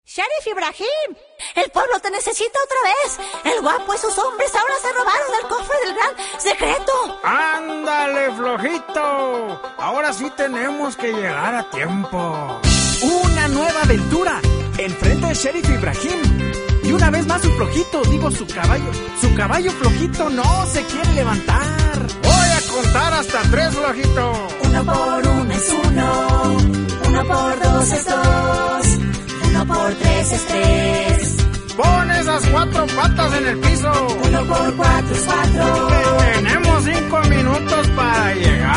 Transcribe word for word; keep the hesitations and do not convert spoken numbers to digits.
Sheriff Ibrahim, el pueblo te necesita otra vez. El guapo y sus hombres ahora se robaron el cofre del gran secreto. ¡Ándale, flojito! Ahora sí tenemos que llegar a tiempo. Una nueva aventura enfrente de Sheriff Ibrahim. Y una vez más su flojito, digo su caballo. Su caballo flojito no se quiere levantar. Voy a contar hasta tres, flojito. Uno por uno es uno, uno por dos es dos, uno por tres es tres. Pon esas cuatro patas en el piso. Uno por cuatro es cuatro. Tenemos cinco minutos para llegar.